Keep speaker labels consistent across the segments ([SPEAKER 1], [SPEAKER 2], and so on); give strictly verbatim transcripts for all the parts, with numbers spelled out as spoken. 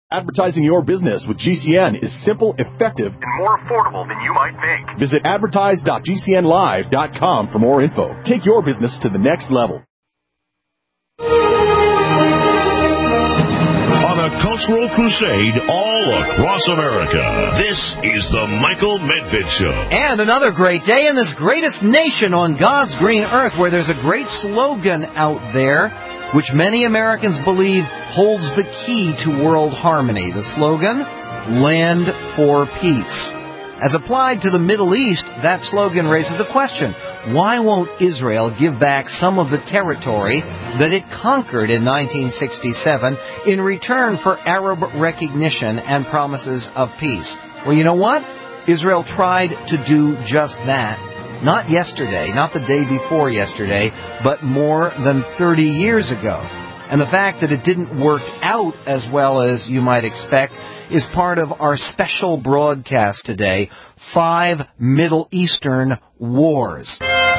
[SPEAKER 1] Advertising your business with G C N is simple, effective,
[SPEAKER 2] and more affordable than you might think.
[SPEAKER 1] Visit advertise dot g c n live dot com for more info. Take your business to the next level.
[SPEAKER 3] On a cultural crusade all across America, this is the Michael Medved Show.
[SPEAKER 4] And another great day in this greatest nation on God's green earth, where there's a great slogan out there which many Americans believe holds the key to world harmony. The slogan, Land for Peace. As applied to the Middle East, that slogan raises the question, why won't Israel give back some of the territory that it conquered in nineteen sixty-seven in return for Arab recognition and promises of peace? Well, you know what? Israel tried to do just that. Not yesterday, not the day before yesterday, but more than thirty years ago. And the fact that it didn't work out as well as you might expect is part of our special broadcast today, Five Middle Eastern Wars.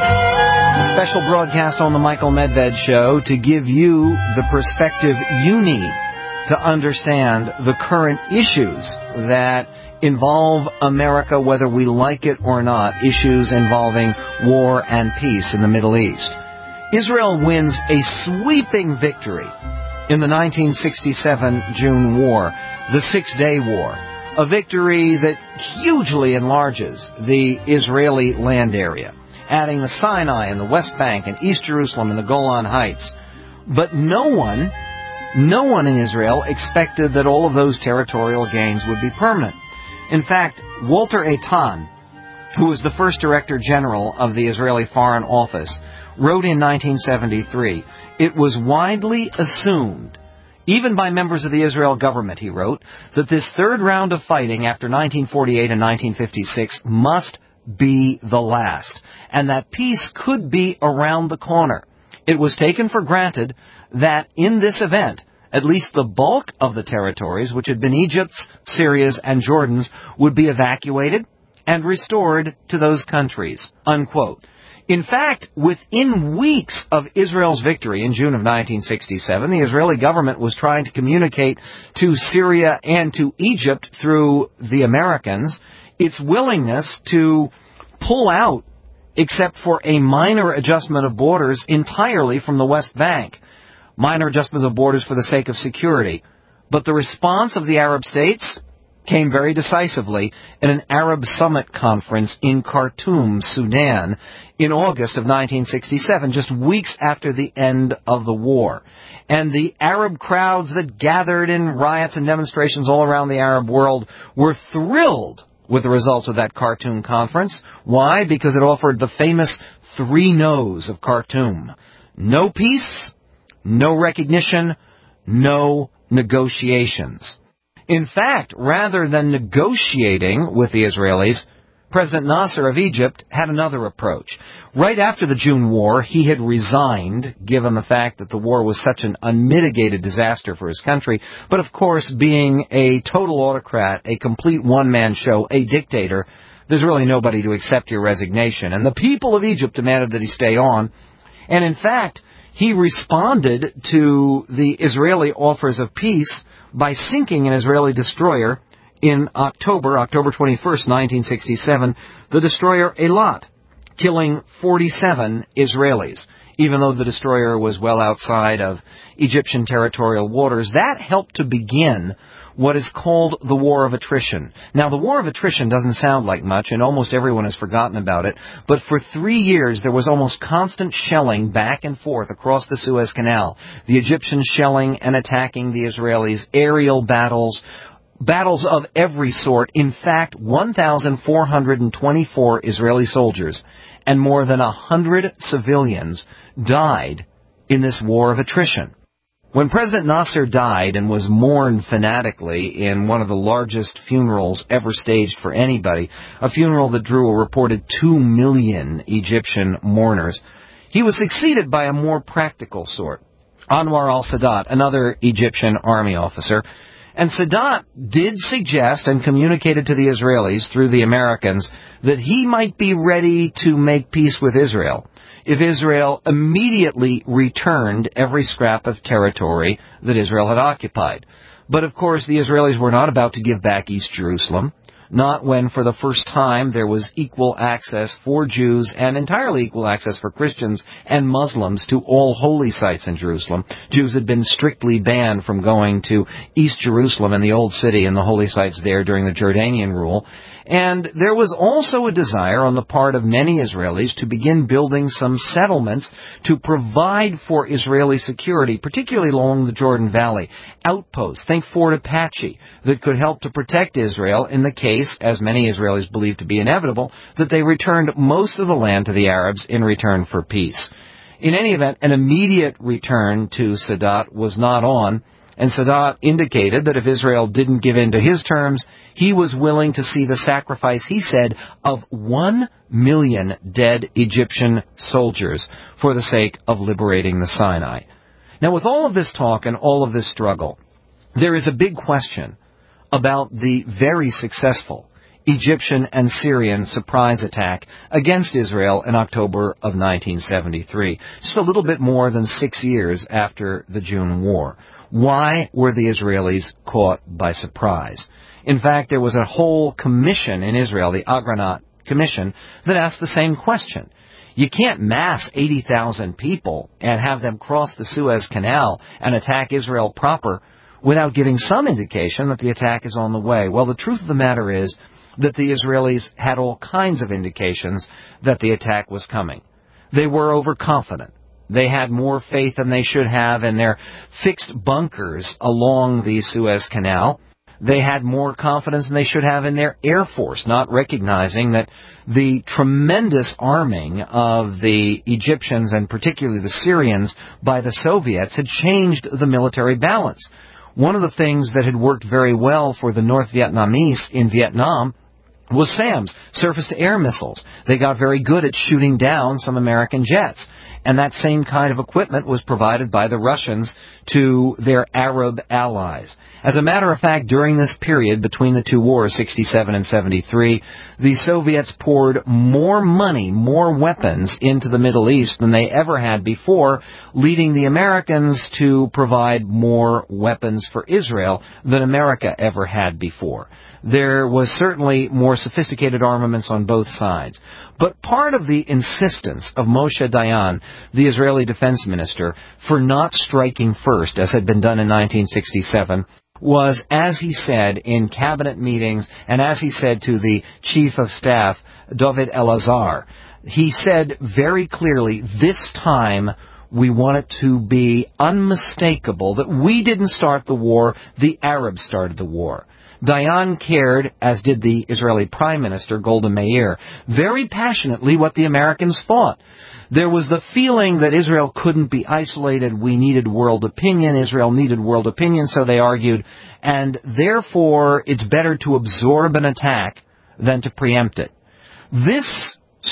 [SPEAKER 4] A special broadcast on the Michael Medved Show to give you the perspective you need to understand the current issues that involve America, whether we like it or not, issues involving war and peace in the Middle East. Israel wins a sweeping victory in the nineteen sixty-seven June War, the Six-Day War, a victory that hugely enlarges the Israeli land area, adding the Sinai and the West Bank and East Jerusalem and the Golan Heights. But no one, no one in Israel expected that all of those territorial gains would be permanent. In fact, Walter Eitan, who was the first Director General of the Israeli Foreign Office, wrote in nineteen seventy-three, it was widely assumed, even by members of the Israel government, he wrote, that this third round of fighting after nineteen forty-eight and nineteen fifty-six must be the last, and that peace could be around the corner. It was taken for granted that in this event, at least the bulk of the territories, which had been Egypt's, Syria's, and Jordan's, would be evacuated and restored to those countries, unquote. In fact, within weeks of Israel's victory in June of nineteen sixty-seven, the Israeli government was trying to communicate to Syria and to Egypt through the Americans its willingness to pull out, except for a minor adjustment of borders, entirely from the West Bank. Minor adjustments of borders for the sake of security. But the response of the Arab states came very decisively in an Arab Summit conference in Khartoum, Sudan, in August of nineteen sixty-seven, just weeks after the end of the war. And the Arab crowds that gathered in riots and demonstrations all around the Arab world were thrilled with the results of that Khartoum conference. Why? Because it offered the famous three no's of Khartoum. No peace, no recognition, no negotiations. In fact, rather than negotiating with the Israelis, President Nasser of Egypt had another approach. Right after the June War, he had resigned, given the fact that the war was such an unmitigated disaster for his country. But of course, being a total autocrat, a complete one-man show, a dictator, there's really nobody to accept your resignation. And the people of Egypt demanded that he stay on. And in fact, he responded to the Israeli offers of peace by sinking an Israeli destroyer in October, October twenty-first, nineteen sixty-seven, the destroyer Eilat, killing forty-seven Israelis. Even though the destroyer was well outside of Egyptian territorial waters, that helped to begin what is called the War of Attrition. Now, the War of Attrition doesn't sound like much, and almost everyone has forgotten about it, but for three years there was almost constant shelling back and forth across the Suez Canal. The Egyptians shelling and attacking the Israelis, aerial battles, battles of every sort. In fact, one thousand four hundred twenty-four Israeli soldiers and more than one hundred civilians died in this War of Attrition. When President Nasser died and was mourned fanatically in one of the largest funerals ever staged for anybody, a funeral that drew a reported two million Egyptian mourners, he was succeeded by a more practical sort, Anwar al-Sadat, another Egyptian army officer. And Sadat did suggest and communicated to the Israelis through the Americans that he might be ready to make peace with Israel if Israel immediately returned every scrap of territory that Israel had occupied. But of course, the Israelis were not about to give back East Jerusalem, not when for the first time there was equal access for Jews and entirely equal access for Christians and Muslims to all holy sites in Jerusalem. Jews had been strictly banned from going to East Jerusalem and the Old City and the holy sites there during the Jordanian rule. And there was also a desire on the part of many Israelis to begin building some settlements to provide for Israeli security, particularly along the Jordan Valley. Outposts, think Fort Apache, that could help to protect Israel in the case, as many Israelis believed to be inevitable, that they returned most of the land to the Arabs in return for peace. In any event, an immediate return to Sadat was not on, and Sadat indicated that if Israel didn't give in to his terms, he was willing to see the sacrifice, he said, of one million dead Egyptian soldiers for the sake of liberating the Sinai. Now, with all of this talk and all of this struggle, there is a big question about the very successful Egyptian and Syrian surprise attack against Israel in October of nineteen seventy-three, just a little bit more than six years after the June War. Why were the Israelis caught by surprise? In fact, there was a whole commission in Israel, the Agranat Commission, that asked the same question. You can't mass eighty thousand people and have them cross the Suez Canal and attack Israel proper without giving some indication that the attack is on the way. Well, the truth of the matter is that the Israelis had all kinds of indications that the attack was coming. They were overconfident. They had more faith than they should have in their fixed bunkers along the Suez Canal. They had more confidence than they should have in their Air Force, not recognizing that the tremendous arming of the Egyptians and particularly the Syrians by the Soviets had changed the military balance. One of the things that had worked very well for the North Vietnamese in Vietnam was SAMs, surface-to-air missiles. They got very good at shooting down some American jets. And that same kind of equipment was provided by the Russians to their Arab allies. As a matter of fact, during this period between the two wars, sixty-seven and seventy-three, the Soviets poured more money, more weapons into the Middle East than they ever had before, leading the Americans to provide more weapons for Israel than America ever had before. There was certainly more sophisticated armaments on both sides. But part of the insistence of Moshe Dayan, the Israeli defense minister, for not striking first, as had been done in nineteen sixty-seven, was, as he said in cabinet meetings, and as he said to the chief of staff, David Elazar, he said very clearly, this time we want it to be unmistakable that we didn't start the war, the Arabs started the war. Dayan cared, as did the Israeli Prime Minister, Golda Meir, very passionately what the Americans thought. There was the feeling that Israel couldn't be isolated. We needed world opinion. Israel needed world opinion, so they argued. And therefore, it's better to absorb an attack than to preempt it. This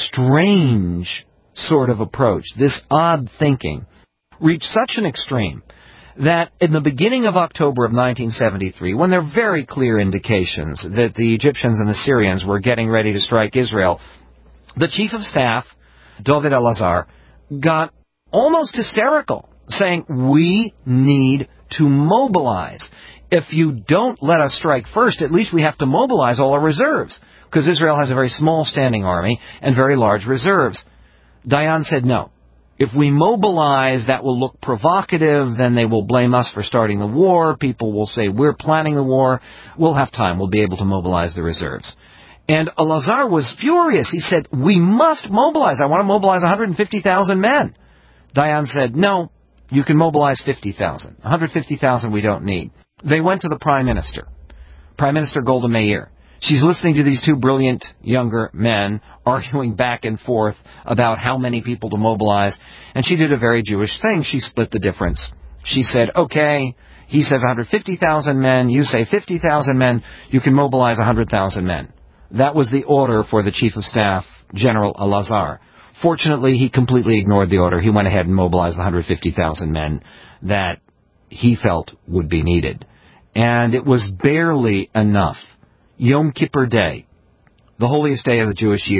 [SPEAKER 4] strange sort of approach, this odd thinking, reached such an extreme that in the beginning of October of nineteen seventy-three, when there are very clear indications that the Egyptians and the Syrians were getting ready to strike Israel, the chief of staff, David Elazar, got almost hysterical, saying, we need to mobilize. If you don't let us strike first, at least we have to mobilize all our reserves, because Israel has a very small standing army and very large reserves. Dayan said no. If we mobilize, that will look provocative, then they will blame us for starting the war. People will say, we're planning the war. We'll have time. We'll be able to mobilize the reserves. And Elazar was furious. He said, we must mobilize. I want to mobilize one hundred fifty thousand men. Dayan said, no, you can mobilize fifty thousand. one hundred fifty thousand we don't need. They went to the Prime Minister, Prime Minister Golda Meir. She's listening to these two brilliant younger men arguing back and forth about how many people to mobilize, and she did a very Jewish thing. She split the difference. She said, okay, he says one hundred fifty thousand men, you say fifty thousand men, you can mobilize one hundred thousand men. That was the order for the Chief of Staff, General Elazar. Fortunately, he completely ignored the order. He went ahead and mobilized one hundred fifty thousand men that he felt would be needed. And it was barely enough. Yom Kippur Day, the holiest day of the Jewish year,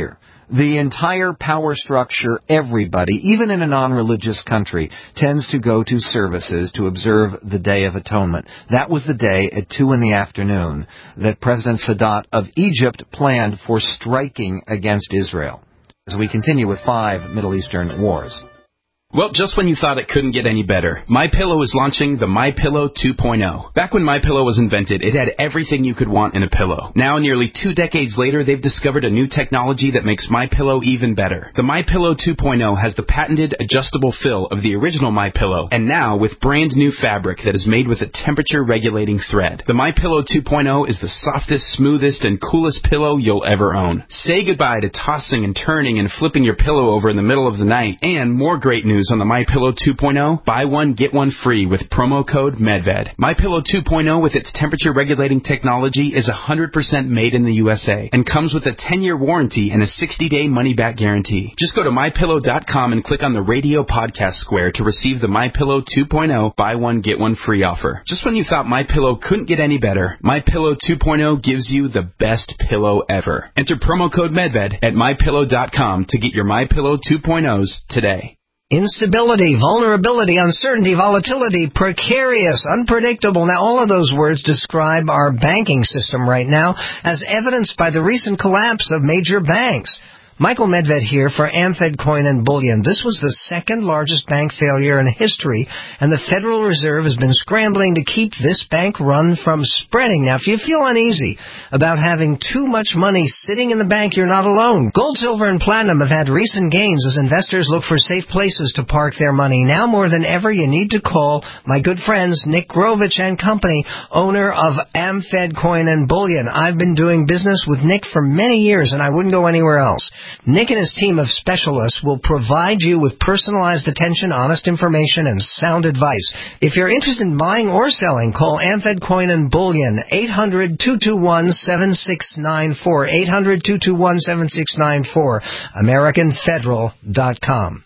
[SPEAKER 4] The entire power structure, everybody, even in a non-religious country, tends to go to services to observe the Day of Atonement. That was the day at two in the afternoon that President Sadat of Egypt planned for striking against Israel. As we continue with five Middle Eastern wars.
[SPEAKER 5] Well, just when you thought it couldn't get any better, MyPillow is launching the MyPillow two point oh. Back when MyPillow was invented, it had everything you could want in a pillow. Now, nearly two decades later, they've discovered a new technology that makes MyPillow even better. The MyPillow two point oh has the patented adjustable fill of the original MyPillow, and now with brand new fabric that is made with a temperature-regulating thread. The MyPillow two point oh is the softest, smoothest, and coolest pillow you'll ever own. Say goodbye to tossing and turning and flipping your pillow over in the middle of the night. And more great news on the MyPillow two point oh, buy one, get one free with promo code MEDVED. MyPillow two point oh with its temperature-regulating technology is one hundred percent made in the U S A and comes with a ten-year warranty and a sixty-day money-back guarantee. Just go to My Pillow dot com and click on the radio podcast square to receive the MyPillow two point oh buy one, get one free offer. Just when you thought MyPillow couldn't get any better, MyPillow two point oh gives you the best pillow ever. Enter promo code MEDVED at My Pillow dot com to get your MyPillow two point ohs today.
[SPEAKER 6] Instability, vulnerability, uncertainty, volatility, precarious, unpredictable. Now, all of those words describe our banking system right now, as evidenced by the recent collapse of major banks. Michael Medved here for Amfed Coin and Bullion. This was the second largest bank failure in history, and the Federal Reserve has been scrambling to keep this bank run from spreading. Now, if you feel uneasy about having too much money sitting in the bank, you're not alone. Gold, silver, and platinum have had recent gains as investors look for safe places to park their money. Now more than ever, you need to call my good friends Nick Grovich and Company, owner of Amfed Coin and Bullion. I've been doing business with Nick for many years, and I wouldn't go anywhere else. Nick and his team of specialists will provide you with personalized attention, honest information, and sound advice. If you're interested in buying or selling, call Amfed Coin and Bullion, eight hundred, two two one, seven six nine four, eight hundred, two two one, seven six nine four, American Federal dot com.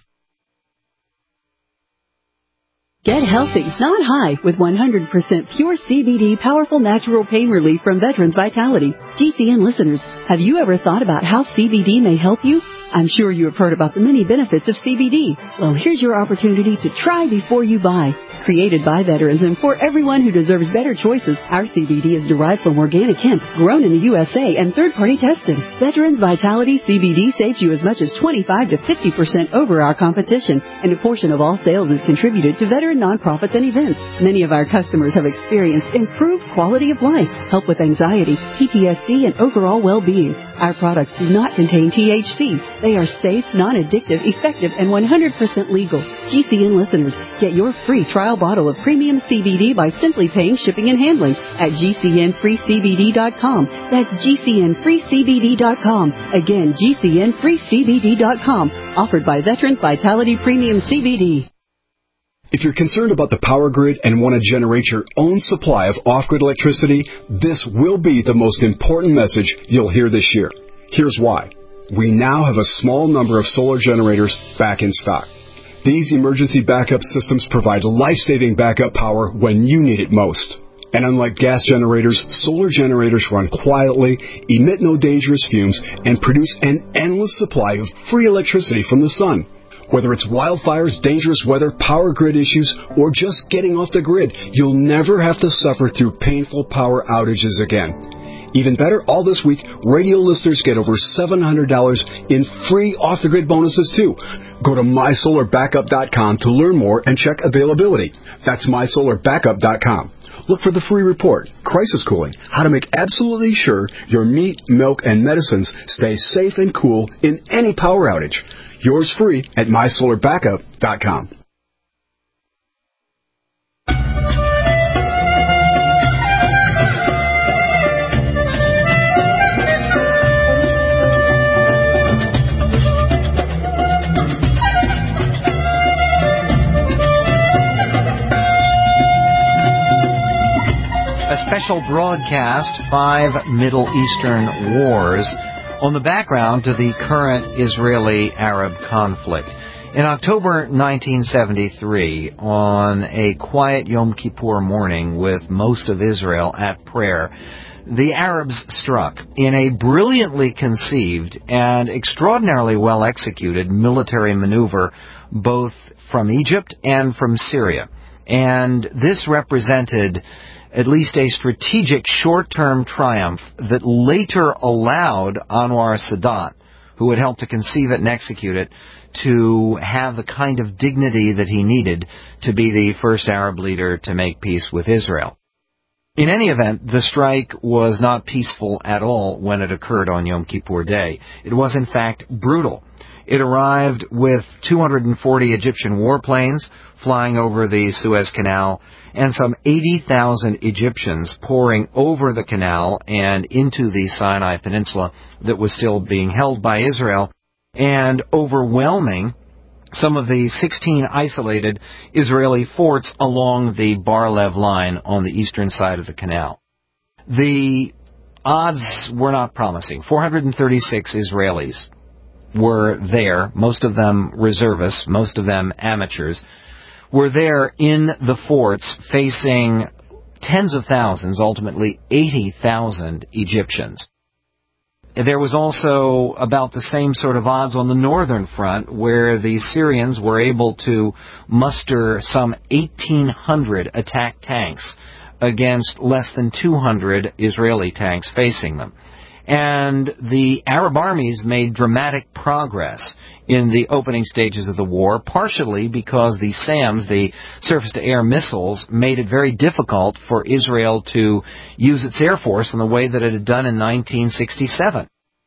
[SPEAKER 7] Get healthy, not high, with one hundred percent pure C B D powerful natural pain relief from Veterans Vitality. G C N listeners, have you ever thought about how C B D may help you? I'm sure you have heard about the many benefits of C B D. Well, here's your opportunity to try before you buy. Created by veterans and for everyone who deserves better choices, our C B D is derived from organic hemp, grown in the U S A and third-party tested. Veterans Vitality C B D saves you as much as twenty-five to fifty percent over our competition, and a portion of all sales is contributed to veteran nonprofits and events. Many of our customers have experienced improved quality of life, help with anxiety, P T S D, and overall well-being. Our products do not contain T H C. They are safe, non-addictive, effective, and one hundred percent legal. G C N listeners, get your free trial bottle of premium C B D by simply paying shipping and handling at G C N free C B D dot com. That's G C N free C B D dot com. Again, G C N free C B D dot com. Offered by Veterans Vitality Premium C B D.
[SPEAKER 8] If you're concerned about the power grid and want to generate your own supply of off-grid electricity, this will be the most important message you'll hear this year. Here's why. We now have a small number of solar generators back in stock. These emergency backup systems provide life-saving backup power when you need it most. And unlike gas generators, solar generators run quietly, emit no dangerous fumes, and produce an endless supply of free electricity from the sun. Whether it's wildfires, dangerous weather, power grid issues, or just getting off the grid, you'll never have to suffer through painful power outages again. Even better, all this week, radio listeners get over seven hundred dollars in free off-the-grid bonuses, too. Go to my solar backup dot com to learn more and check availability. That's my solar backup dot com. Look for the free report, Crisis Cooling, how to make absolutely sure your meat, milk, and medicines stay safe and cool in any power outage. Yours free at my solar backup dot com.
[SPEAKER 4] A special broadcast, Five Middle Eastern Wars, on the background to the current Israeli-Arab conflict. In October nineteen seventy-three, on a quiet Yom Kippur morning with most of Israel at prayer, the Arabs struck in a brilliantly conceived and extraordinarily well executed military maneuver, both from Egypt and from Syria. And this represented at least a strategic short-term triumph that later allowed Anwar Sadat, who had helped to conceive it and execute it, to have the kind of dignity that he needed to be the first Arab leader to make peace with Israel. In any event, the strike was not peaceful at all when it occurred on Yom Kippur Day. It was, in fact, brutal. It arrived with two hundred forty Egyptian warplanes flying over the Suez Canal and some eighty thousand Egyptians pouring over the canal and into the Sinai Peninsula that was still being held by Israel, and overwhelming some of the sixteen isolated Israeli forts along the Bar-Lev line on the eastern side of the canal. The odds were not promising. four hundred thirty-six Israelis were there, most of them reservists, most of them amateurs, were there in the forts facing tens of thousands, ultimately eighty thousand Egyptians. There was also about the same sort of odds on the northern front, where the Syrians were able to muster some eighteen hundred attack tanks against less than two hundred Israeli tanks facing them. And the Arab armies made dramatic progress in the opening stages of the war, partially because the SAMs, the surface-to-air missiles, made it very difficult for Israel to use its air force in the way that it had done in nineteen sixty-seven.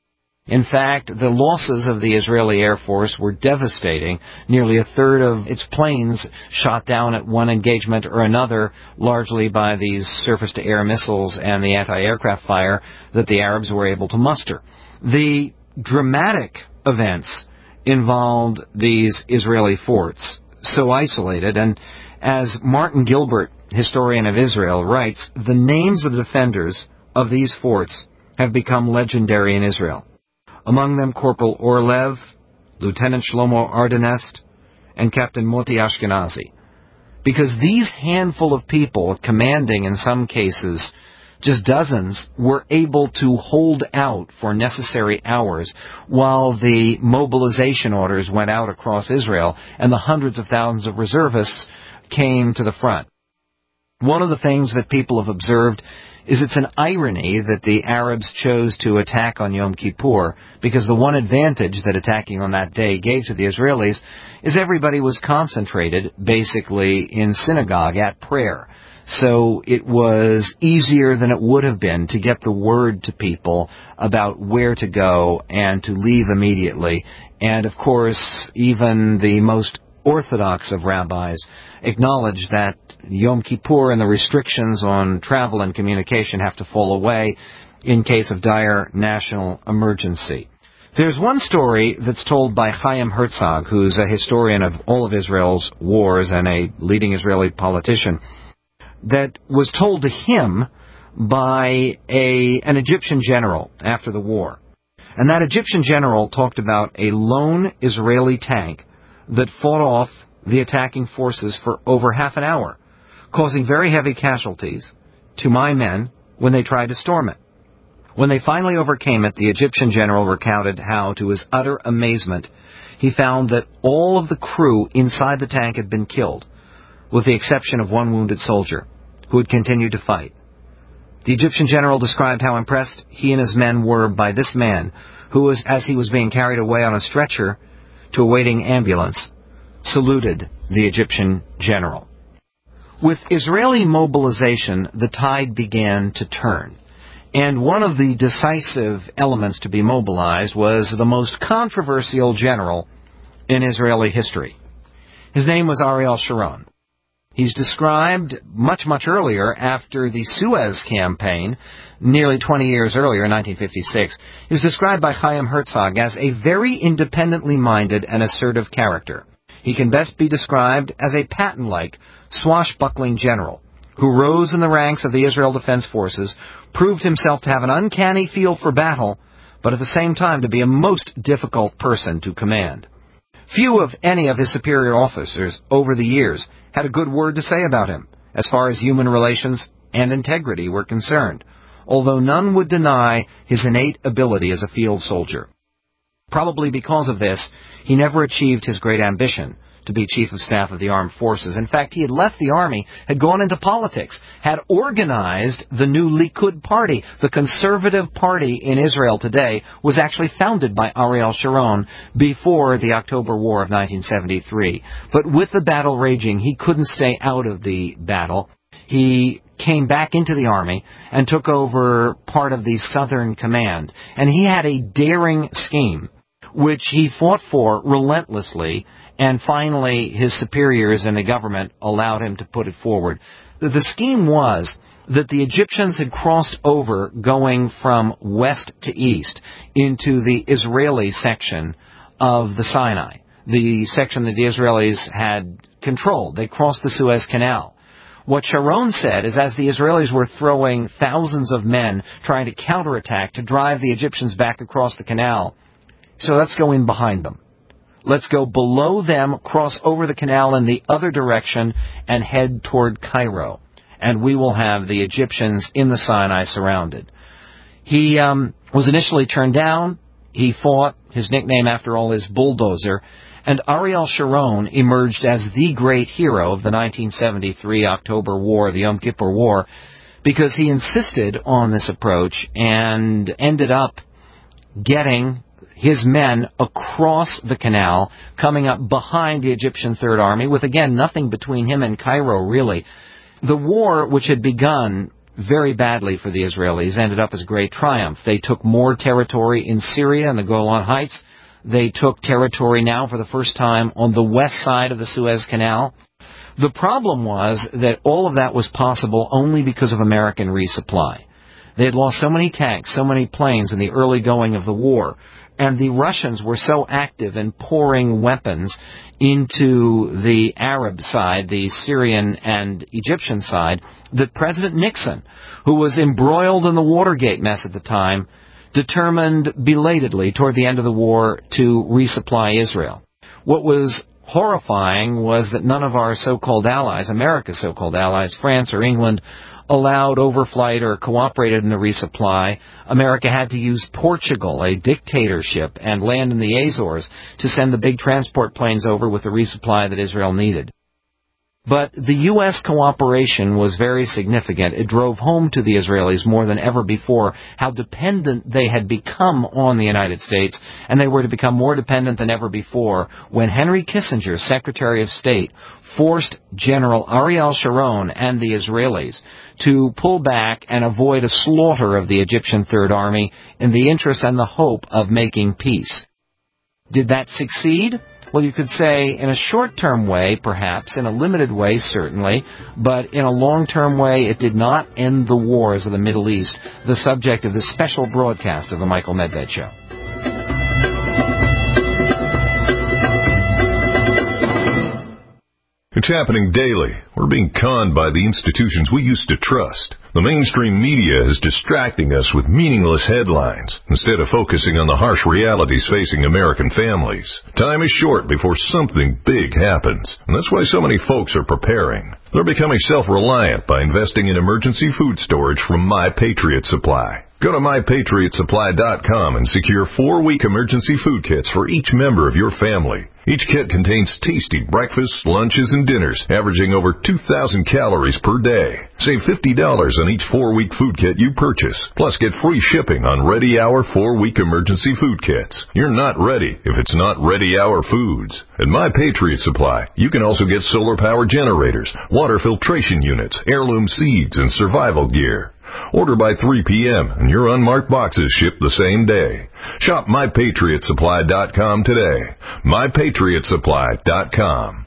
[SPEAKER 4] In fact, the losses of the Israeli Air Force were devastating. Nearly a third of its planes shot down at one engagement or another, largely by these surface-to-air missiles and the anti-aircraft fire that the Arabs were able to muster. The dramatic events involved these Israeli forts, so isolated, and as Martin Gilbert, historian of Israel, writes, the names of the defenders of these forts have become legendary in Israel. Among them Corporal Orlev, Lieutenant Shlomo Ardenest, and Captain Moti Ashkenazi. Because these handful of people, commanding in some cases just dozens, were able to hold out for necessary hours while the mobilization orders went out across Israel and the hundreds of thousands of reservists came to the front. One of the things that people have observed is it's an irony that the Arabs chose to attack on Yom Kippur, because the one advantage that attacking on that day gave to the Israelis is everybody was concentrated basically in synagogue at prayer. So it was easier than it would have been to get the word to people about where to go and to leave immediately. And of course, even the most orthodox of rabbis acknowledge that Yom Kippur and the restrictions on travel and communication have to fall away in case of dire national emergency. There's one story that's told by Chaim Herzog, who's a historian of all of Israel's wars and a leading Israeli politician, that was told to him by a an Egyptian general after the war. And that Egyptian general talked about a lone Israeli tank that fought off the attacking forces for over half an hour, causing very heavy casualties to my men when they tried to storm it. When they finally overcame it, the Egyptian general recounted how, to his utter amazement, he found that all of the crew inside the tank had been killed, with the exception of one wounded soldier, who had continued to fight. The Egyptian general described how impressed he and his men were by this man, who was, as he was being carried away on a stretcher to a waiting ambulance, saluted the Egyptian general. With Israeli mobilization, the tide began to turn. And one of the decisive elements to be mobilized was the most controversial general in Israeli history. His name was Ariel Sharon. He's described much, much earlier, after the Suez Campaign, nearly twenty years earlier, in nineteen fifty-six. He was described by Chaim Herzog as a very independently minded and assertive character. He can best be described as a Patton-like, swashbuckling general who rose in the ranks of the Israel Defense Forces, proved himself to have an uncanny feel for battle, but at the same time to be a most difficult person to command. Few of any of his superior officers over the years had a good word to say about him, as far as human relations and integrity were concerned. although none would deny his innate ability as a field soldier. Probably because of this, he never achieved his great ambition to be Chief of Staff of the Armed Forces. In fact, he had left the army, had gone into politics, had organized the new Likud party. The conservative party in Israel today was actually founded by Ariel Sharon before the October War of nineteen seventy-three. But with the battle raging, he couldn't stay out of the battle. He came back into the army and took over part of the Southern Command. And he had a daring scheme, which he fought for relentlessly, and finally his superiors in the government allowed him to put it forward. The scheme was that the Egyptians had crossed over going from west to east into the Israeli section of the Sinai, the section that the Israelis had controlled. They crossed the Suez Canal. What Sharon said is, as the Israelis were throwing thousands of men trying to counterattack to drive the Egyptians back across the canal, so let's go in behind them. Let's go below them, cross over the canal in the other direction, and head toward Cairo. And we will have the Egyptians in the Sinai surrounded. He um, was initially turned down. He fought. His nickname, after all, is Bulldozer. And Ariel Sharon emerged as the great hero of the nineteen seventy-three October War, the Yom Kippur War, because he insisted on this approach and ended up getting his men across the canal, coming up behind the Egyptian Third Army, with, again, nothing between him and Cairo, really. The war, which had begun very badly for the Israelis, ended up as a great triumph. They took more territory in Syria and the Golan Heights. They took territory now for the first time on the west side of the Suez Canal. The problem was that all of that was possible only because of American resupply. They had lost so many tanks, so many planes in the early going of the war, and the Russians were so active in pouring weapons into the Arab side, the Syrian and Egyptian side, that President Nixon, who was embroiled in the Watergate mess at the time, determined belatedly toward the end of the war to resupply Israel. What was horrifying was that none of our so-called allies, America's so-called allies, France or England, allowed overflight or cooperated in the resupply. America had to use Portugal, a dictatorship, and land in the Azores to send the big transport planes over with the resupply that Israel needed. But the U S cooperation was very significant. It drove home to the Israelis more than ever before how dependent they had become on the United States, and they were to become more dependent than ever before when Henry Kissinger, Secretary of State, forced General Ariel Sharon and the Israelis to pull back and avoid a slaughter of the Egyptian Third Army in the interest and the hope of making peace. Did that succeed? Well, you could say in a short-term way, perhaps, in a limited way, certainly, but in a long-term way, it did not end the wars of the Middle East, the subject of this special broadcast of the Michael Medved Show.
[SPEAKER 9] It's happening daily. We're being conned by the institutions we used to trust. The mainstream media is distracting us with meaningless headlines instead of focusing on the harsh realities facing American families. Time is short before something big happens, and that's why so many folks are preparing. They're becoming self-reliant by investing in emergency food storage from My Patriot Supply. Go to my patriot supply dot com and secure four-week emergency food kits for each member of your family. Each kit contains tasty breakfasts, lunches, and dinners, averaging over two thousand calories per day. Save fifty dollars on each four-week food kit you purchase. Plus, get free shipping on Ready Hour four-week emergency food kits. You're not ready if it's not Ready Hour foods. At My Patriot Supply, you can also get solar power generators, water filtration units, heirloom seeds, and survival gear. Order by three p.m. and your unmarked boxes ship the same day. Shop my patriot supply dot com today. my patriot supply dot com.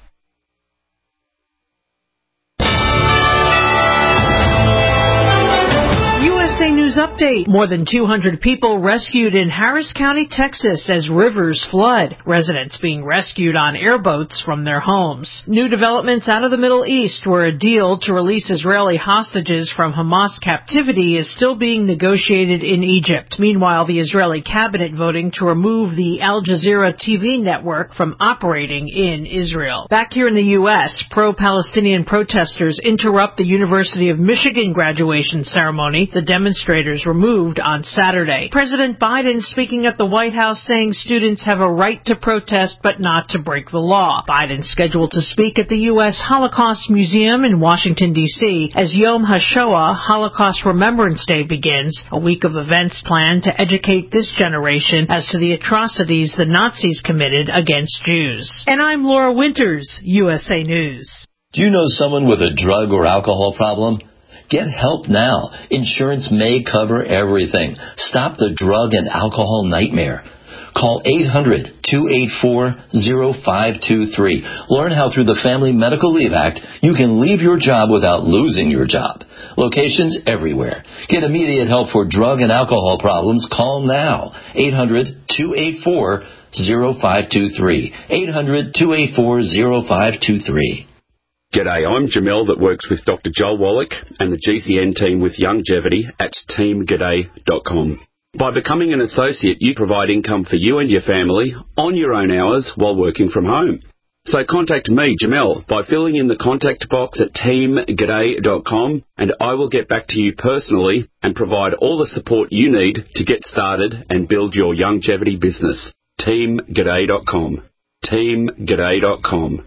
[SPEAKER 10] U S A News Update. More than two hundred people rescued in Harris County, Texas as rivers flood. Residents being rescued on airboats from their homes. New developments out of the Middle East, where a deal to release Israeli hostages from Hamas captivity is still being negotiated in Egypt. Meanwhile, the Israeli cabinet voting to remove the Al Jazeera T V network from operating in Israel. Back here in the U S, pro-Palestinian protesters interrupt the University of Michigan graduation ceremony. The demonstrators demonstrators removed on Saturday. President Biden speaking at the White House saying students have a right to protest but not to break the law. Biden scheduled to speak at the U S Holocaust Museum in Washington, D C as Yom HaShoah, Holocaust Remembrance Day, begins, a week of events planned to educate this generation as to the atrocities the Nazis committed against Jews. And I'm Laura Winters, U S A News.
[SPEAKER 11] Do you know someone with a drug or alcohol problem? Get help now. Insurance may cover everything. Stop the drug and alcohol nightmare. Call eight hundred, two eight four, zero five two three. Learn how through the Family Medical Leave Act you can leave your job without losing your job. Locations everywhere. Get immediate help for drug and alcohol problems. Call now. eight hundred, two eight four, zero five two three. eight hundred, two eight four, zero five two three.
[SPEAKER 12] G'day, I'm Jamel that works with Doctor Joel Wallach and the G C N team with Longevity at team g'day dot com. By becoming an associate, you provide income for you and your family on your own hours while working from home. So contact me, Jamel, by filling in the contact box at team g'day dot com, and I will get back to you personally and provide all the support you need to get started and build your longevity business. team g'day dot com. team g'day dot com.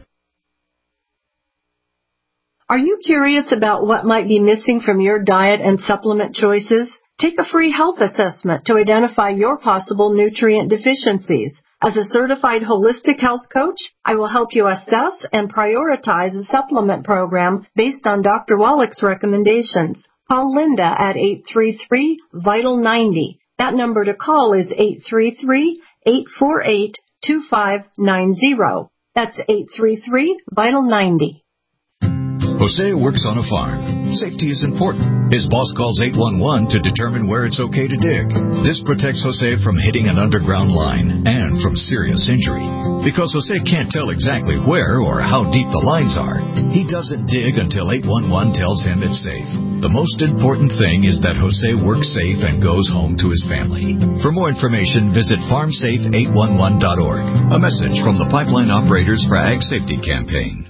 [SPEAKER 13] Are you curious about what might be missing from your diet and supplement choices? Take a free health assessment to identify your possible nutrient deficiencies. As a certified holistic health coach, I will help you assess and prioritize a supplement program based on Doctor Wallach's recommendations. Call Linda at eight three three, vital ninety. That number to call is eight three three, eight four eight, two five nine zero. That's eight three three, vital ninety.
[SPEAKER 14] Jose works on a farm. Safety is important. His boss calls eight one one to determine where it's okay to dig. This protects Jose from hitting an underground line and from serious injury. Because Jose can't tell exactly where or how deep the lines are, he doesn't dig until eight one one tells him it's safe. The most important thing is that Jose works safe and goes home to his family. For more information, visit farm safe eight one one dot org. A message from the Pipeline Operators for Ag Safety Campaign.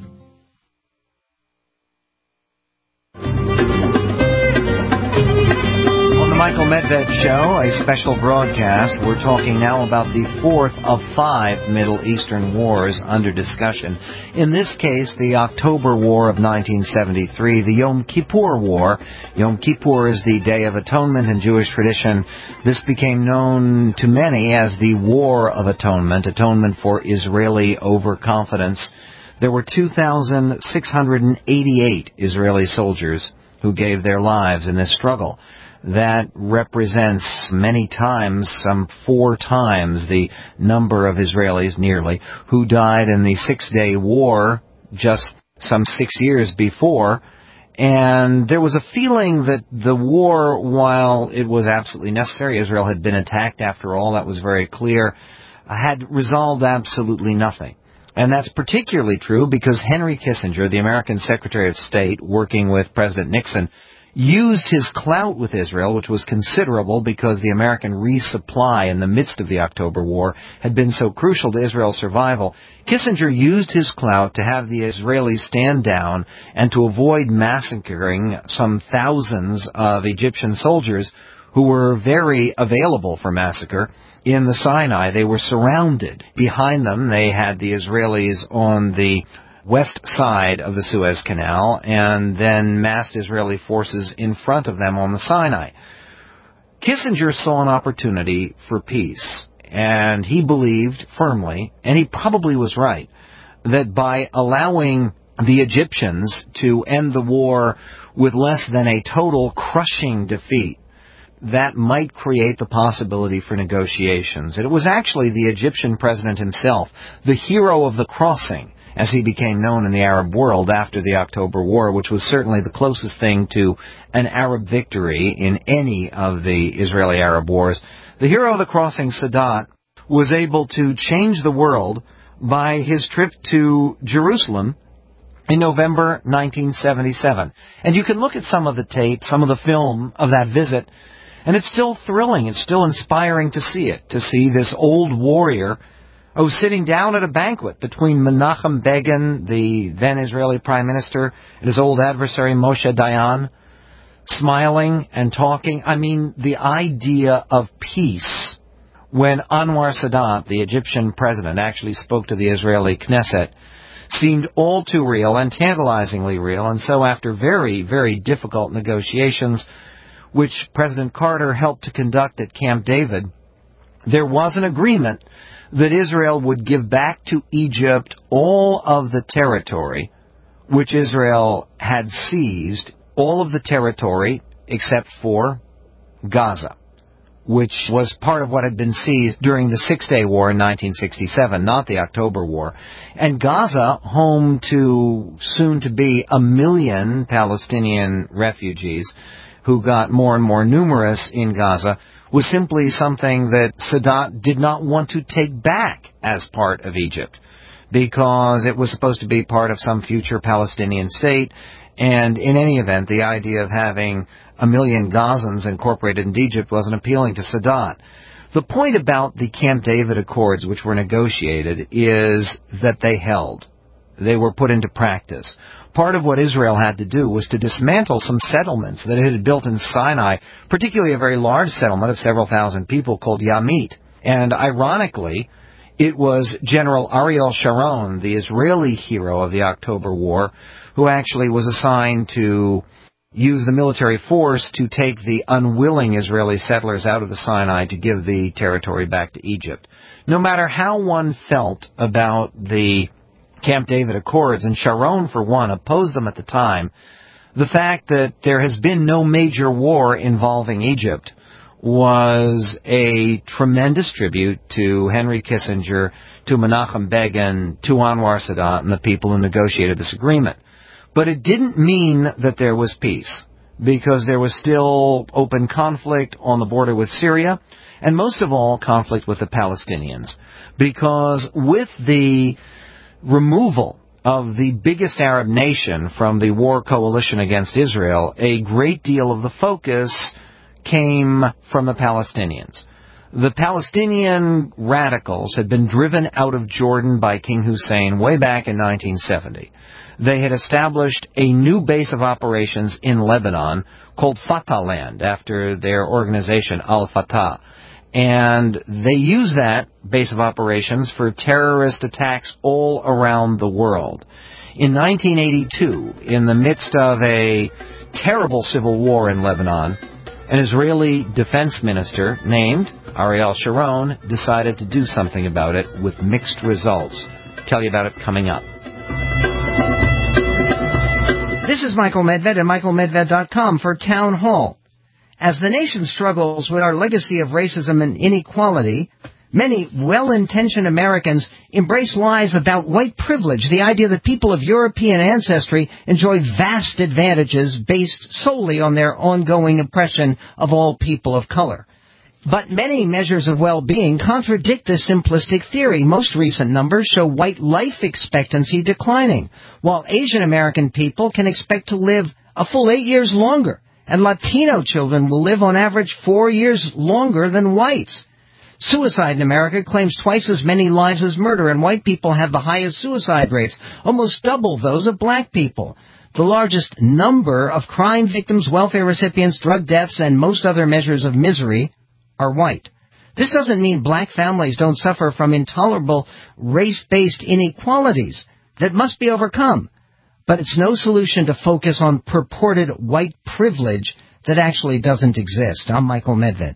[SPEAKER 4] Michael Medved Show, a special broadcast. We're talking now about the fourth of five Middle Eastern wars under discussion. In this case, the October War of nineteen seventy-three, the Yom Kippur War. Yom Kippur is the Day of Atonement in Jewish tradition. This became known to many as the War of Atonement, atonement for Israeli overconfidence. There were two thousand six hundred eighty-eight Israeli soldiers who gave their lives in this struggle. That represents many times, some four times, the number of Israelis, nearly, who died in the Six-Day War just some six years before. And there was a feeling that the war, while it was absolutely necessary, Israel had been attacked after all, that was very clear, had resolved absolutely nothing. And that's particularly true because Henry Kissinger, the American Secretary of State, working with President Nixon, used his clout with Israel, which was considerable because the American resupply in the midst of the October War had been so crucial to Israel's survival. Kissinger used his clout to have the Israelis stand down and to avoid massacring some thousands of Egyptian soldiers who were very available for massacre in the Sinai. They were surrounded. Behind them, they had the Israelis on the west side of the Suez Canal, and then massed Israeli forces in front of them on the Sinai. Kissinger saw an opportunity for peace, and he believed firmly, and he probably was right, that by allowing the Egyptians to end the war with less than a total crushing defeat, that might create the possibility for negotiations. And it was actually the Egyptian president himself, the hero of the crossing, as he became known in the Arab world after the October War, which was certainly the closest thing to an Arab victory in any of the Israeli-Arab wars. The hero of the crossing, Sadat, was able to change the world by his trip to Jerusalem in November nineteen seventy-seven. And you can look at some of the tape, some of the film of that visit, and it's still thrilling, it's still inspiring to see it, to see this old warrior Oh, sitting down at a banquet between Menachem Begin, the then Israeli Prime Minister, and his old adversary Moshe Dayan. smiling and talking. I mean, the idea of peace. When Anwar Sadat, the Egyptian president, actually spoke to the Israeli Knesset, seemed all too real and tantalizingly real. And so after very, very difficult negotiations, which President Carter helped to conduct at Camp David, there was an agreement that Israel would give back to Egypt all of the territory which Israel had seized, all of the territory except for Gaza, which was part of what had been seized during the Six-Day War in nineteen sixty-seven, not the October War. And Gaza, home to soon-to-be a million Palestinian refugees who got more and more numerous in Gaza, was simply something that Sadat did not want to take back as part of Egypt, because it was supposed to be part of some future Palestinian state. And in any event, the idea of having a million Gazans incorporated into Egypt wasn't appealing to Sadat. The point about the Camp David Accords, which were negotiated, is that they held. They were put into practice. Part of what Israel had to do was to dismantle some settlements that it had built in Sinai, particularly a very large settlement of several thousand people called Yamit. And ironically, it was General Ariel Sharon, the Israeli hero of the October War, who actually was assigned to use the military force to take the unwilling Israeli settlers out of the Sinai to give the territory back to Egypt. No matter how one felt about the Camp David Accords, and Sharon, for one, opposed them at the time, the fact that there has been no major war involving Egypt was a tremendous tribute to Henry Kissinger, to Menachem Begin, to Anwar Sadat, and the people who negotiated this agreement. But it didn't mean that there was peace, because there was still open conflict on the border with Syria, and most of all, conflict with the Palestinians. Because with the removal of the biggest Arab nation from the war coalition against Israel, a great deal of the focus came from the Palestinians. The Palestinian radicals had been driven out of Jordan by King Hussein way back in nineteen seventy. They had established a new base of operations in Lebanon called Fatah Land, after their organization Al-Fatah. And they used that base of operations for terrorist attacks all around the world. In nineteen eighty-two, in the midst of a terrible civil war in Lebanon, an Israeli defense minister named Ariel Sharon decided to do something about it with mixed results. I'll tell you about it coming up.
[SPEAKER 6] This is Michael Medved at Michael Medved dot com for Town Hall. As the nation struggles with our legacy of racism and inequality, many well-intentioned Americans embrace lies about white privilege, the idea that people of European ancestry enjoy vast advantages based solely on their ongoing oppression of all people of color. But many measures of well-being contradict this simplistic theory. Most recent numbers show white life expectancy declining, while Asian American people can expect to live a full eight years longer, and Latino children will live on average four years longer than whites. Suicide in America claims twice as many lives as murder, and white people have the highest suicide rates, almost double those of black people. The largest number of crime victims, welfare recipients, drug deaths, and most other measures of misery are white. This doesn't mean black families don't suffer from intolerable race-based inequalities that must be overcome. But it's no solution to focus on purported white privilege that actually doesn't exist. I'm Michael Medved.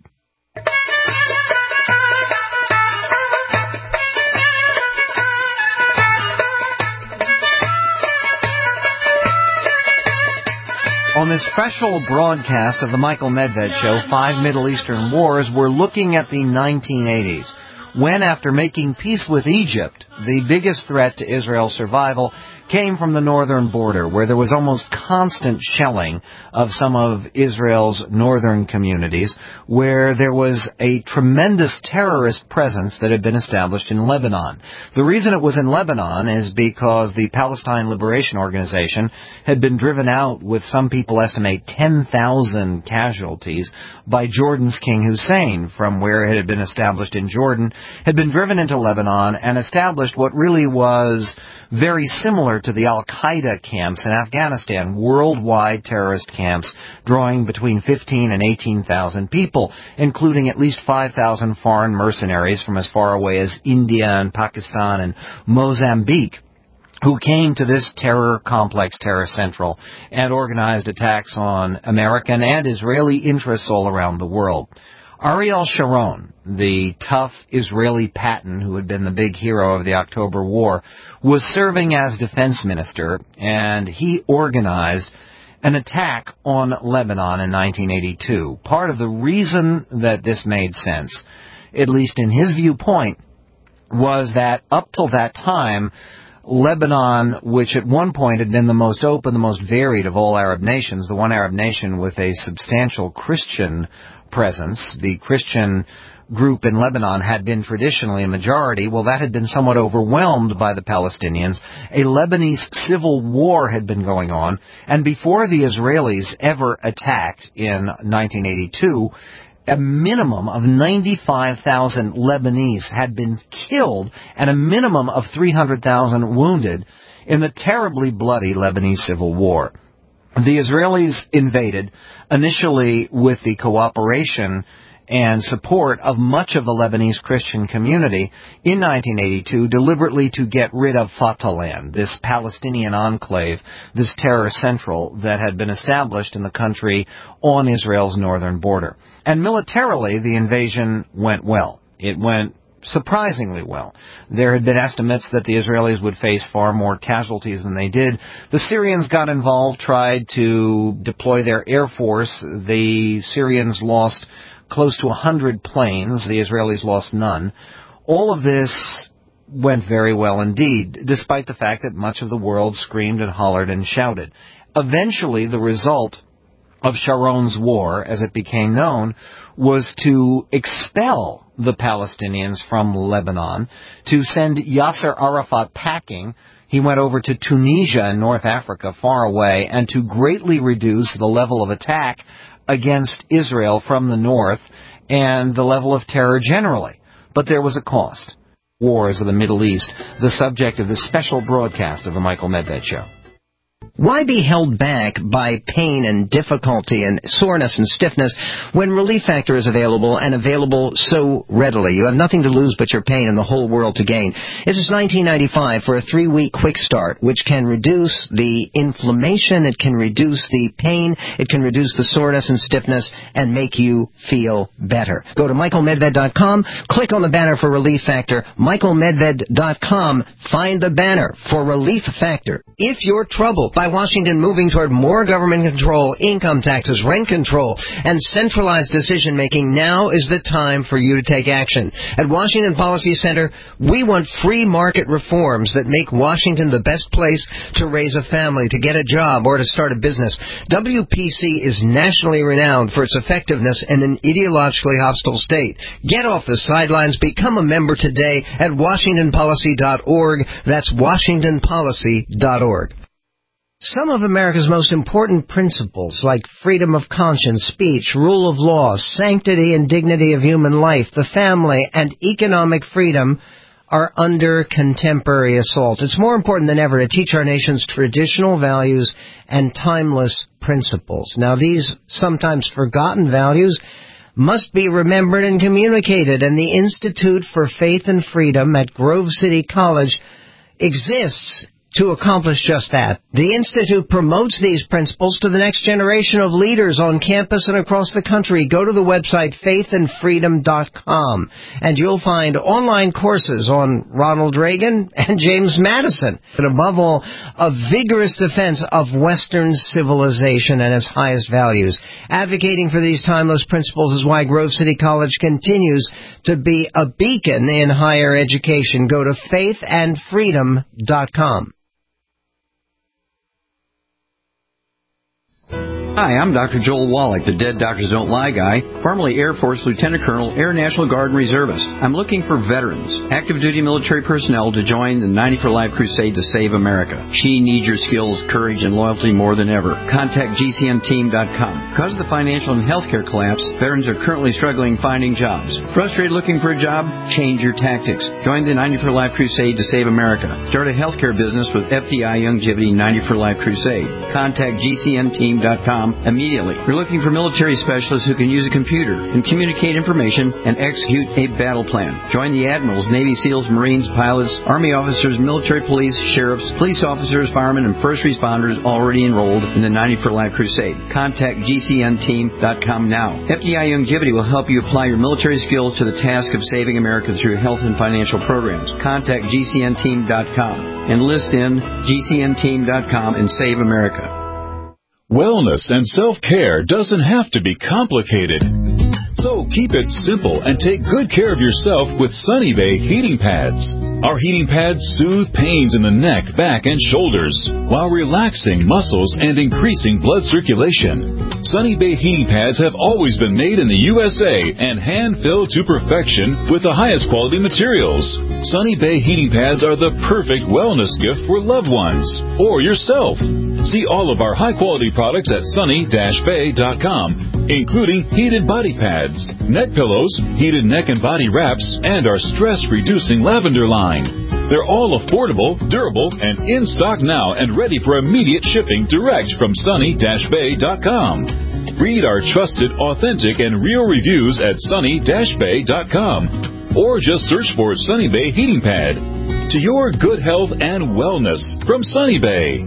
[SPEAKER 4] On this special broadcast of the Michael Medved Show, Five Middle Eastern Wars, we're looking at the nineteen eighties, when, after making peace with Egypt, the biggest threat to Israel's survival came from the northern border, where there was almost constant shelling of some of Israel's northern communities, where there was a tremendous terrorist presence that had been established in Lebanon. The reason it was in Lebanon is because the Palestine Liberation Organization had been driven out, with some people estimate ten thousand casualties, by Jordan's King Hussein, from where it had been established in Jordan, had been driven into Lebanon and established what really was very similar to the Al-Qaeda camps in Afghanistan, worldwide terrorist camps drawing between fifteen and eighteen thousand people, including at least five thousand foreign mercenaries from as far away as India and Pakistan and Mozambique, who came to this terror complex, Terror Central, and organized attacks on American and Israeli interests all around the world. Ariel Sharon, the tough Israeli Patton who had been the big hero of the October War, was serving as defense minister, and he organized an attack on Lebanon in nineteen eighty-two. Part of the reason that this made sense, at least in his viewpoint, was that up till that time, Lebanon, which at one point had been the most open, the most varied of all Arab nations, the one Arab nation with a substantial Christian presence, the Christian group in Lebanon had been traditionally a majority. Well, that had been somewhat overwhelmed by the Palestinians. A Lebanese civil war had been going on, and before the Israelis ever attacked in nineteen eighty-two, a minimum of ninety-five thousand Lebanese had been killed and a minimum of three hundred thousand wounded in the terribly bloody Lebanese civil war. The Israelis invaded, initially with the cooperation and support of much of the Lebanese Christian community in nineteen eighty-two, deliberately to get rid of Fatah land, this Palestinian enclave, this terror central that had been established in the country on Israel's northern border. And militarily, the invasion went well. It went surprisingly well. There had been estimates that the Israelis would face far more casualties than they did. The Syrians got involved, tried to deploy their air force. The Syrians lost close to one hundred planes. The Israelis lost none. All of this went very well indeed, despite the fact that much of the world screamed and hollered and shouted. Eventually, the result of Sharon's war, as it became known, was to expel the Palestinians from Lebanon, to send Yasser Arafat packing. He went over to Tunisia in North Africa, far away, and to greatly reduce the level of attack against Israel from the north and the level of terror generally. But there was a cost. Wars of the Middle East, the subject of this special broadcast of the Michael Medved Show.
[SPEAKER 6] Why be held back by pain and difficulty and soreness and stiffness when Relief Factor is available and available so readily? You have nothing to lose but your pain and the whole world to gain. This is nineteen ninety-five for a three-week quick start, which can reduce the inflammation, it can reduce the pain, it can reduce the soreness and stiffness, and make you feel better. Go to michael medved dot com, click on the banner for Relief Factor, michael medved dot com, find the banner for Relief Factor. If you're troubled by Washington moving toward more government control, income taxes, rent control, and centralized decision-making, now is the time for you to take action. At Washington Policy Center, we want free market reforms that make Washington the best place to raise a family, to get a job, or to start a business. W P C is nationally renowned for its effectiveness in an ideologically hostile state. Get off the sidelines. Become a member today at washington policy dot org. That's washington policy dot org. Some of America's most important principles, like freedom of conscience, speech, rule of law, sanctity and dignity of human life, the family, and economic freedom, are under contemporary assault. It's more important than ever to teach our nation's traditional values and timeless principles. Now, these sometimes forgotten values must be remembered and communicated, and the Institute for Faith and Freedom at Grove City College exists to accomplish just that. The Institute promotes these principles to the next generation of leaders on campus and across the country. Go to the website faith and freedom dot com, and you'll find online courses on Ronald Reagan and James Madison. But above all, a vigorous defense of Western civilization and its highest values. Advocating for these timeless principles is why Grove City College continues to be a beacon in higher education. Go to faith and freedom dot com.
[SPEAKER 15] Hi, I'm Doctor Joel Wallach, the Dead Doctors Don't Lie guy, formerly Air Force Lieutenant Colonel, Air National Guard and Reservist. I'm looking for veterans, active duty military personnel to join the ninety for Life crusade to save America. She needs your skills, courage, and loyalty more than ever. Contact G C N team dot com. Because of the financial and healthcare collapse, veterans are currently struggling finding jobs. Frustrated looking for a job? Change your tactics. Join the ninety for Life crusade to save America. Start a healthcare business with F D I Youngevity ninety for Life crusade. Contact G C N team dot com immediately. We're looking for military specialists who can use a computer and communicate information and execute a battle plan. Join the admirals, Navy SEALs, Marines, pilots, Army officers, military police, sheriffs, police officers, firemen, and first responders already enrolled in the ninety for Life crusade. Contact G C N team dot com now. F D I Youngevity will help you apply your military skills to the task of saving America through health and financial programs. Contact G C N team dot com. Enlist in G C N team dot com and save America.
[SPEAKER 16] Wellness and self-care doesn't have to be complicated. So keep it simple and take good care of yourself with Sunny Bay heating pads. Our heating pads soothe pains in the neck, back, and shoulders while relaxing muscles and increasing blood circulation. Sunny Bay heating pads have always been made in the U S A and hand-filled to perfection with the highest quality materials. Sunny Bay heating pads are the perfect wellness gift for loved ones or yourself. See all of our high-quality products at sunny dash bay dot com, including heated body pads, neck pillows, heated neck and body wraps, and our stress-reducing lavender line. They're all affordable, durable, and in stock now and ready for immediate shipping direct from sunny dash bay dot com. Read our trusted, authentic, and real reviews at sunny dash bay dot com or just search for Sunny Bay Heating Pad. To your good health and wellness from Sunny Bay.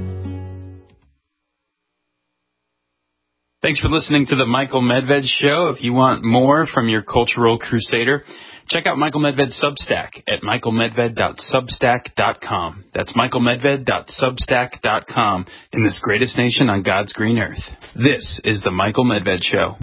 [SPEAKER 5] Thanks for listening to the Michael Medved Show. If you want more from your cultural crusader, check out Michael Medved's Substack at michael medved dot substack dot com. That's michael medved dot substack dot com in this greatest nation on God's green earth. This is the Michael Medved Show.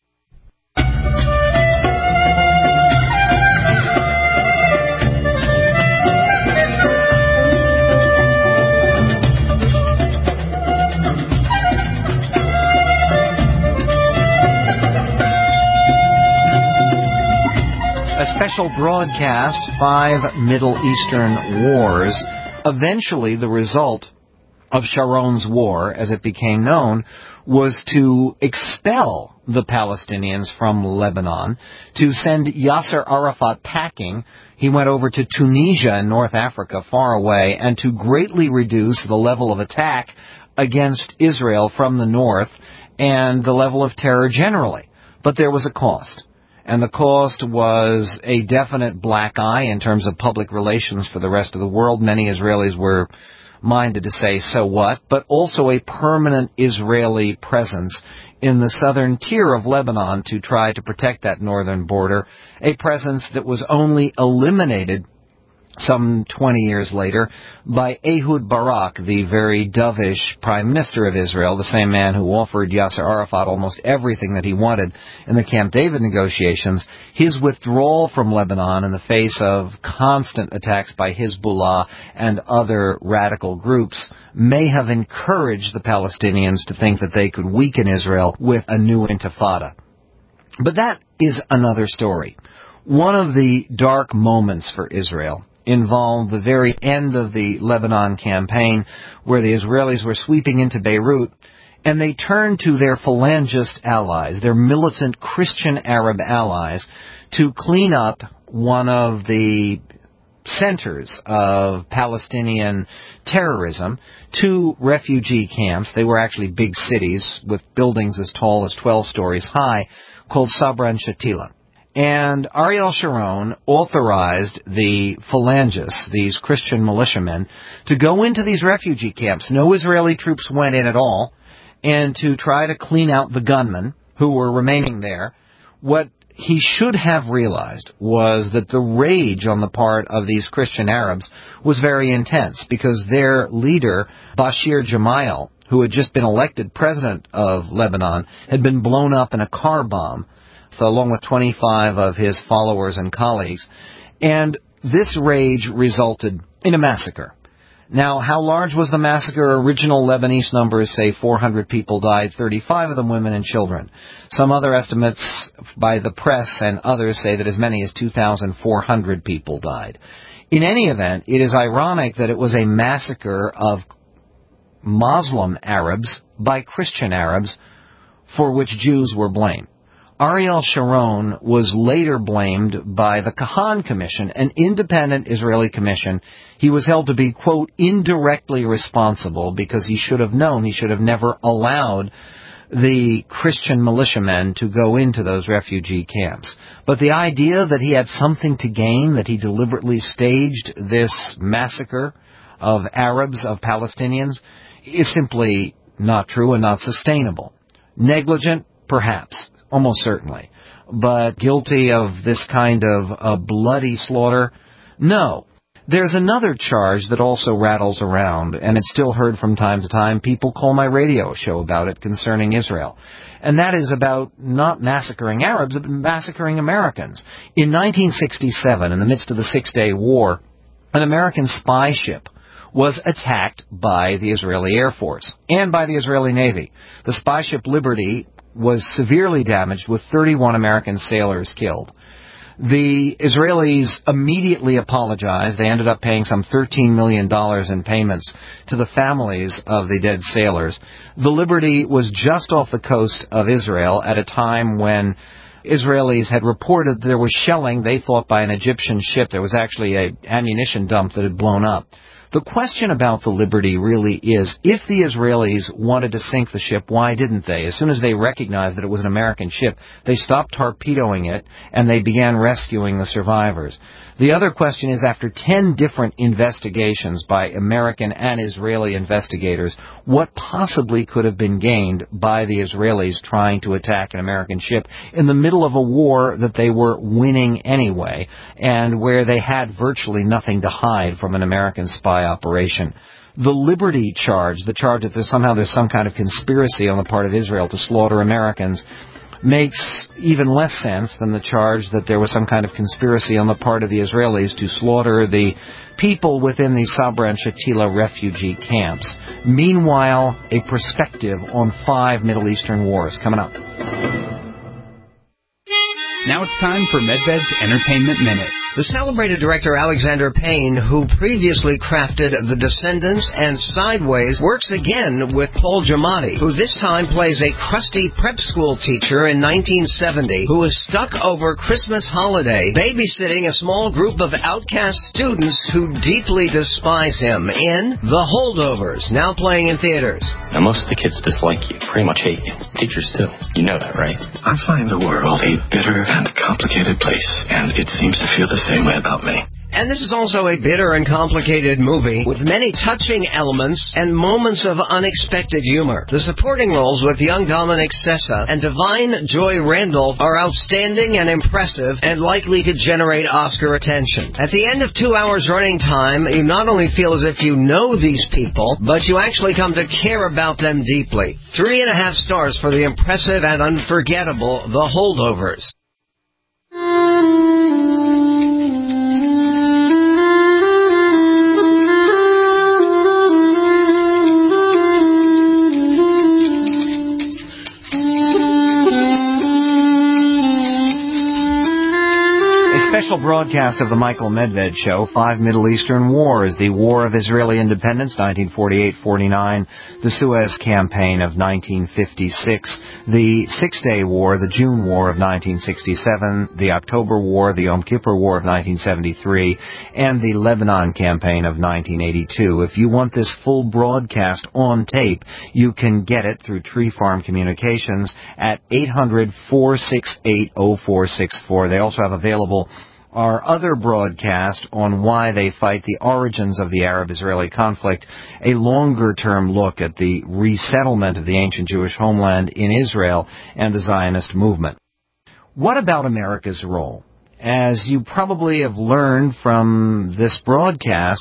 [SPEAKER 4] A special broadcast, Five Middle Eastern Wars. Eventually, the result of Sharon's War, as it became known, was to expel the Palestinians from Lebanon, to send Yasser Arafat packing. He went over to Tunisia in North Africa, far away, and to greatly reduce the level of attack against Israel from the north and the level of terror generally. But there was a cost. And the cost was a definite black eye in terms of public relations for the rest of the world. Many Israelis were minded to say, so what? But also a permanent Israeli presence in the southern tier of Lebanon to try to protect that northern border, a presence that was only eliminated some twenty years later by Ehud Barak, the very dovish prime minister of Israel, the same man who offered Yasser Arafat almost everything that he wanted in the Camp David negotiations. His withdrawal from Lebanon in the face of constant attacks by Hezbollah and other radical groups may have encouraged the Palestinians to think that they could weaken Israel with a new intifada. But that is another story. One of the dark moments for Israel involved the very end of the Lebanon campaign, where the Israelis were sweeping into Beirut, and they turned to their phalangist allies, their militant Christian Arab allies, to clean up one of the centers of Palestinian terrorism, two refugee camps. They were actually big cities with buildings as tall as twelve stories high, called Sabra and Shatila. And Ariel Sharon authorized the phalangists, these Christian militiamen, to go into these refugee camps. No Israeli troops went in at all, and to try to clean out the gunmen who were remaining there. What he should have realized was that the rage on the part of these Christian Arabs was very intense, because their leader, Bashir Gemayel, who had just been elected president of Lebanon, had been blown up in a car bomb, along with twenty-five of his followers and colleagues. And this rage resulted in a massacre. Now, how large was the massacre? Original Lebanese numbers say four hundred people died, thirty-five of them women and children. Some other estimates by the press and others say that as many as two thousand four hundred people died. In any event, it is ironic that it was a massacre of Muslim Arabs by Christian Arabs for which Jews were blamed. Ariel Sharon was later blamed by the Kahan Commission, an independent Israeli commission. He was held to be, quote, indirectly responsible because he should have known, he should have never allowed the Christian militiamen to go into those refugee camps. But the idea that he had something to gain, that he deliberately staged this massacre of Arabs, of Palestinians, is simply not true and not sustainable. Negligent? Perhaps. Almost certainly. But guilty of this kind of uh, bloody slaughter? No. There's another charge that also rattles around, and it's still heard from time to time. People call my radio show about it concerning Israel. And that is about not massacring Arabs, but massacring Americans. In nineteen sixty-seven, in the midst of the Six-Day War, an American spy ship was attacked by the Israeli Air Force and by the Israeli Navy. The spy ship Liberty was severely damaged with thirty-one American sailors killed. The Israelis immediately apologized. They ended up paying some thirteen million dollars in payments to the families of the dead sailors. The Liberty was just off the coast of Israel at a time when Israelis had reported there was shelling, they thought, by an Egyptian ship. There was actually an ammunition dump that had blown up. The question about the Liberty really is, if the Israelis wanted to sink the ship, why didn't they? As soon as they recognized that it was an American ship, they stopped torpedoing it, and they began rescuing the survivors. The other question is, after ten different investigations by American and Israeli investigators, what possibly could have been gained by the Israelis trying to attack an American ship in the middle of a war that they were winning anyway, and where they had virtually nothing to hide from an American spy operation? The Liberty charge, the charge that there's somehow there's some kind of conspiracy on the part of Israel to slaughter Americans, makes even less sense than the charge that there was some kind of conspiracy on the part of the Israelis to slaughter the people within the Sabra and Shatila refugee camps. Meanwhile, a perspective on five Middle Eastern wars coming up.
[SPEAKER 5] Now it's time for Medved's Entertainment Minute.
[SPEAKER 6] The celebrated director Alexander Payne, who previously crafted The Descendants and Sideways, works again with Paul Giamatti, who this time plays a crusty prep school teacher in nineteen seventy who is stuck over Christmas holiday babysitting a small group of outcast students who deeply despise him in The Holdovers, now playing in theaters.
[SPEAKER 17] Now, most of the kids dislike you, pretty much hate you. Teachers too. You know that, right?
[SPEAKER 18] I find the world a bitter and complicated place, and it seems to feel the same way about me.
[SPEAKER 6] And this is also a bitter and complicated movie with many touching elements and moments of unexpected humor. The supporting roles with young Dominic Sessa and Divine Joy Randolph are outstanding and impressive and likely to generate Oscar attention. At the end of two hours running time, you not only feel as if you know these people, but you actually come to care about them deeply. Three and a half stars for the impressive and unforgettable The Holdovers.
[SPEAKER 4] Special broadcast of the Michael Medved Show, Five Middle Eastern Wars, the War of Israeli Independence, nineteen forty-eight forty-nine, the Suez Campaign of nineteen fifty-six, the Six-Day War, the June War of nineteen sixty-seven, the October War, the Yom Kippur War of nineteen seventy-three, and the Lebanon Campaign of nineteen eighty-two. If you want this full broadcast on tape, you can get it through Tree Farm Communications at eight hundred, four six eight, oh four six four. They also have available our other broadcast on why they fight, the origins of the Arab-Israeli conflict, a longer-term look at the resettlement of the ancient Jewish homeland in Israel and the Zionist movement. What about America's role? As you probably have learned from this broadcast,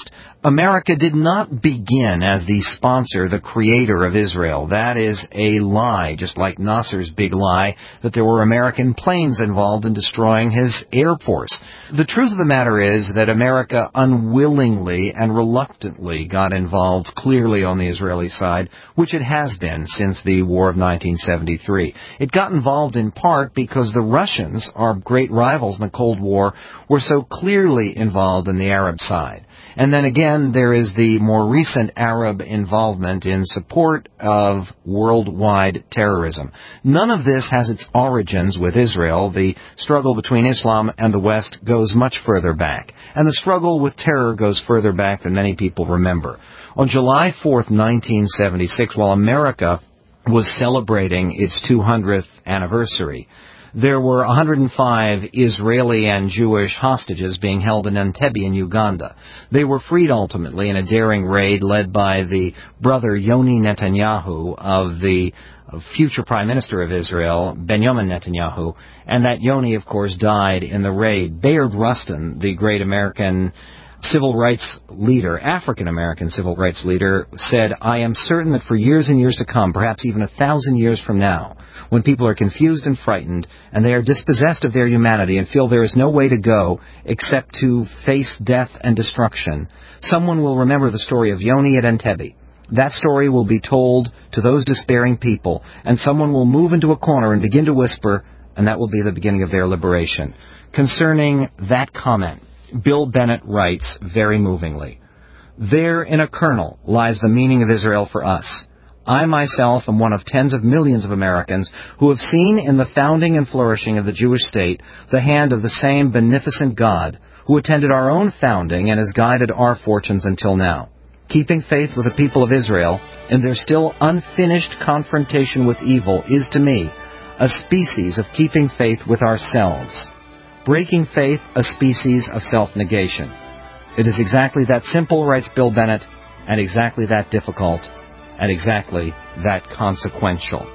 [SPEAKER 4] America did not begin as the sponsor, the creator of Israel. That is a lie, just like Nasser's big lie that there were American planes involved in destroying his air force. The truth of the matter is that America unwillingly and reluctantly got involved clearly on the Israeli side, which it has been since the War of nineteen seventy-three. It got involved in part because the Russians, our great rivals in the Cold War, were so clearly involved in the Arab side. And then again, there is the more recent Arab involvement in support of worldwide terrorism. None of this has its origins with Israel. The struggle between Islam and the West goes much further back. And the struggle with terror goes further back than many people remember. On July fourth, nineteen seventy-six, while America was celebrating its two hundredth anniversary, there were one hundred five Israeli and Jewish hostages being held in Entebbe in Uganda. They were freed ultimately in a daring raid led by the brother Yoni Netanyahu of the future Prime Minister of Israel, Benjamin Netanyahu, and that Yoni, of course, died in the raid. Bayard Rustin, the great American civil rights leader, African-American civil rights leader, said, "I am certain that for years and years to come, perhaps even a thousand years from now, when people are confused and frightened, and they are dispossessed of their humanity and feel there is no way to go except to face death and destruction, someone will remember the story of Yoni at Entebbe. That story will be told to those despairing people, and someone will move into a corner and begin to whisper, and that will be the beginning of their liberation." Concerning that comment, Bill Bennett writes very movingly, "There in a kernel lies the meaning of Israel for us. I myself am one of tens of millions of Americans who have seen in the founding and flourishing of the Jewish state the hand of the same beneficent God who attended our own founding and has guided our fortunes until now. Keeping faith with the people of Israel in their still unfinished confrontation with evil is to me a species of keeping faith with ourselves. Breaking faith, a species of self-negation. It is exactly that simple," writes Bill Bennett, "and exactly that difficult, and exactly that consequential."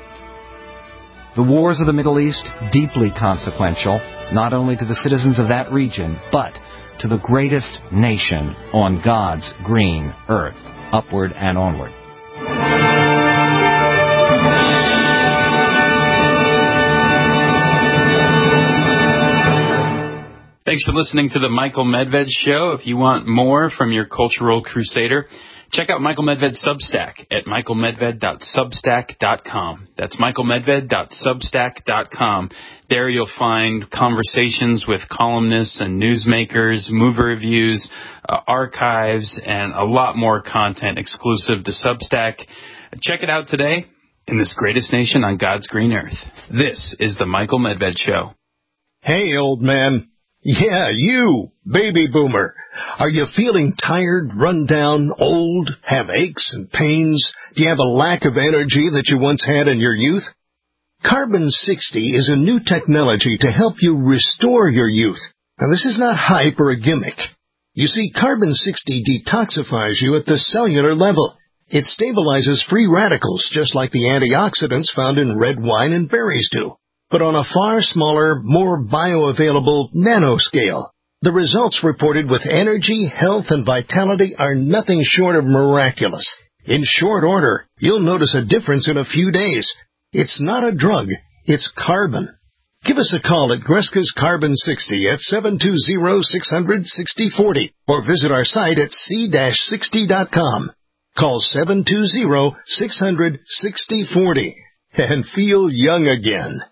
[SPEAKER 4] The wars of the Middle East, deeply consequential, not only to the citizens of that region, but to the greatest nation on God's green earth, upward and onward.
[SPEAKER 5] Thanks for listening to the Michael Medved Show. If you want more from your cultural crusader, check out Michael Medved's Substack at michael medved dot substack dot com. That's michael medved dot substack dot com. There you'll find conversations with columnists and newsmakers, movie reviews, uh, archives, and a lot more content exclusive to Substack. Check it out today in this greatest nation on God's green earth. This is the Michael Medved Show.
[SPEAKER 19] Hey, old man. Yeah, you, baby boomer. Are you feeling tired, run down, old, have aches and pains? Do you have a lack of energy that you once had in your youth? Carbon sixty is a new technology to help you restore your youth. Now, this is not hype or a gimmick. You see, Carbon sixty detoxifies you at the cellular level. It stabilizes free radicals just like the antioxidants found in red wine and berries do, but on a far smaller, more bioavailable nanoscale. The results reported with energy, health, and vitality are nothing short of miraculous. In short order, you'll notice a difference in a few days. It's not a drug, it's carbon. Give us a call at Greska's Carbon sixty at seven two zero, six hundred, sixty forty or visit our site at c sixty dot com. Call seven two zero, six hundred, sixty forty and feel young again.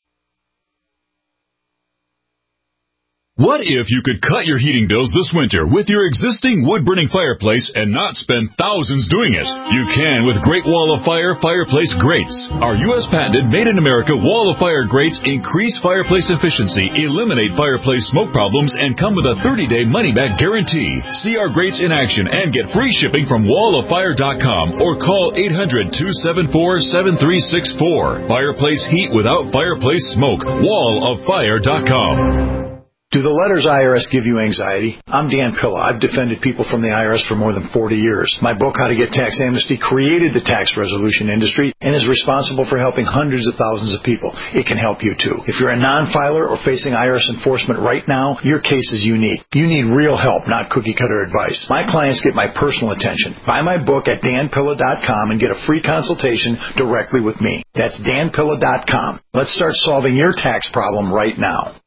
[SPEAKER 16] What if you could cut your heating bills this winter with your existing wood-burning fireplace and not spend thousands doing it? You can with Great Wall of Fire Fireplace Grates. Our U S patented made-in-America Wall of Fire grates increase fireplace efficiency, eliminate fireplace smoke problems, and come with a thirty-day money-back guarantee. See our grates in action and get free shipping from wall of fire dot com or call eight hundred, two seven four, seven three six four. Fireplace heat without fireplace smoke. wall of fire dot com.
[SPEAKER 20] Do the letters I R S give you anxiety? I'm Dan Pilla. I've defended people from the I R S for more than forty years. My book, How to Get Tax Amnesty, created the tax resolution industry and is responsible for helping hundreds of thousands of people. It can help you too. If you're a non-filer or facing I R S enforcement right now, your case is unique. You need real help, not cookie-cutter advice. My clients get my personal attention. Buy my book at dan pilla dot com and get a free consultation directly with me. That's dan pilla dot com. Let's start solving your tax problem right now.